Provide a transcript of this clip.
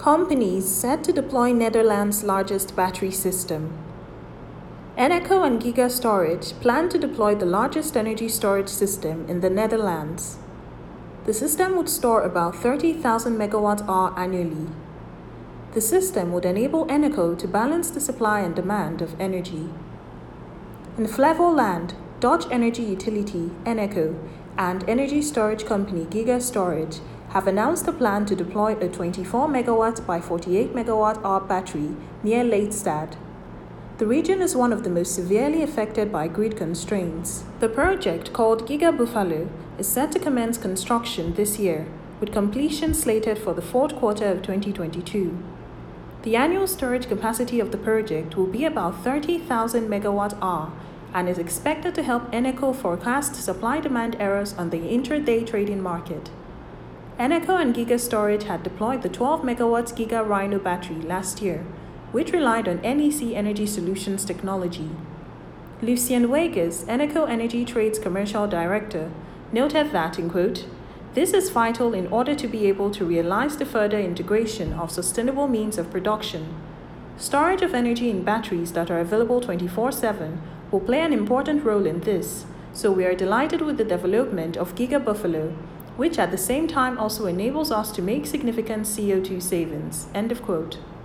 Companies set to deploy Netherlands' largest battery system. Eneco and Giga Storage plan to deploy the largest energy storage system in the Netherlands. The system would store about 30,000 megawatt-hour annually. The system would enable Eneco to balance the supply and demand of energy. In Flevoland, Dutch energy utility Eneco and energy storage company Giga Storage have announced a plan to deploy a 24 megawatt by 48 megawatt-hour battery near Leidstad. The region is one of the most severely affected by grid constraints. The project, called Giga Buffalo, is set to commence construction this year, with completion slated for the fourth quarter of 2022. The annual storage capacity of the project will be about 30,000 megawatt-hour and is expected to help Eneco forecast supply-demand errors on the intraday trading market. Eneco and Giga Storage had deployed the 12 megawatt Giga Rhino battery last year, which relied on NEC Energy Solutions technology. Lucien Weges, Eneco Energy Trade's commercial director, noted that, in quote, "This is vital in order to be able to realize the further integration of sustainable means of production. Storage of energy in batteries that are available 24/7 will play an important role in this, so we are delighted with the development of Giga Buffalo, which at the same time also enables us to make significant CO2 savings." End of quote.